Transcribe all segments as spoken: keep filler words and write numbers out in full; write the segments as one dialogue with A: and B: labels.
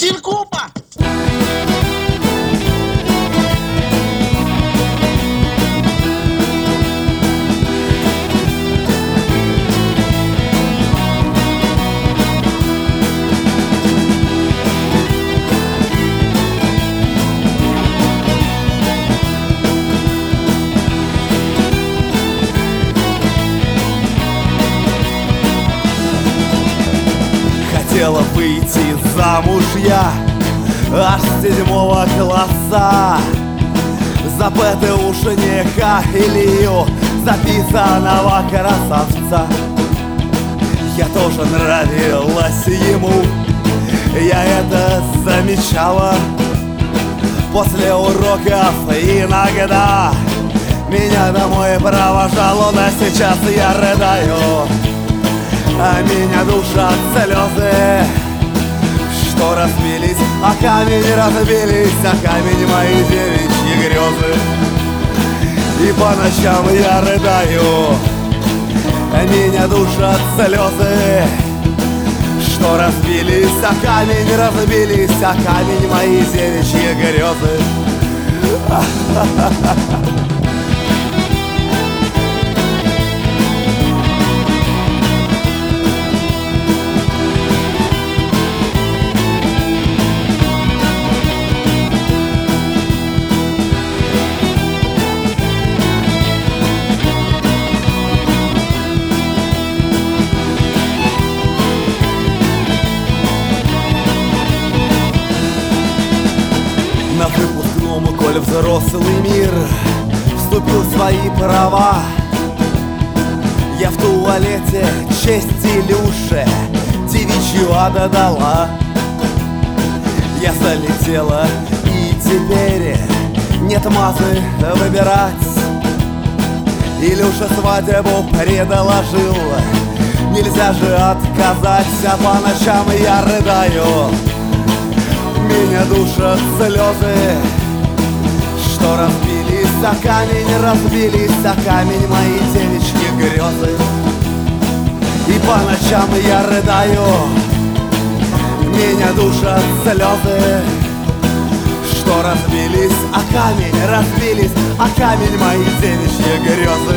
A: Синкопа!
B: Хотела выйти замуж я аж с седьмого класса за ПТУшника Илью, записанного красавца. Я тоже нравилась ему, я это замечала. После уроков иногда меня домой провожал он, а сейчас я рыдаю, а меня душат слезы, что разбились, а камень разбились, а камень мои девичьи грезы. И по ночам я рыдаю, а меня душат слезы, что разбились, а камень разбились, а камень мои девичьи грезы. На выпускном, коль взрослый мир вступил в свои права, я в туалете честь Илюше девичью отдала. Я залетела, и теперь нет мазы выбирать. Илюша свадьбу предложил, нельзя же отказать, а по ночам я рыдаю, меня душат слезы, что разбились, а камень разбились, а камень мои девичьи грезы. И по ночам я рыдаю, меня душат слезы, что разбились, а камень разбились, а камень мои девичьи грезы.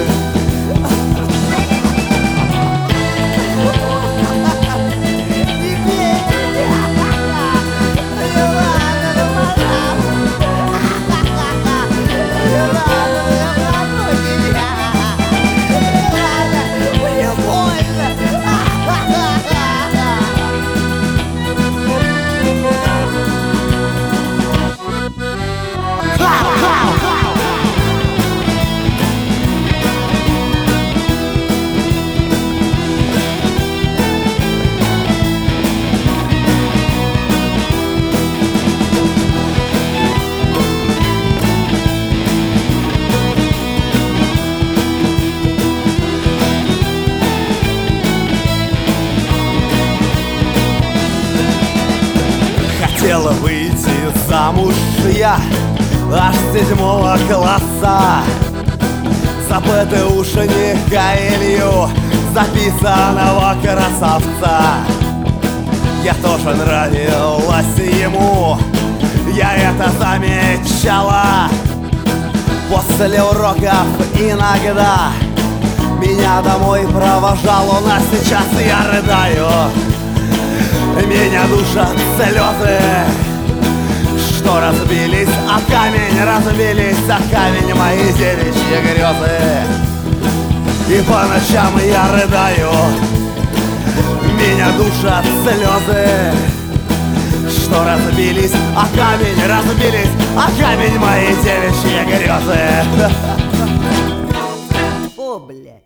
B: Хотела выйти замуж я аж с седьмого класса за ПТУшника Илью, записанного красавца. Я тоже нравилась ему, я это замечала. После уроков иногда меня домой провожал он, а сейчас я рыдаю, меня душат слезы, что разбились, а камень разбились, а камень мои девичьи грезы. И по ночам я рыдаю, меня душат слезы, что разбились, а камень разбились, а камень мои девичьи грезы.
C: О, блядь.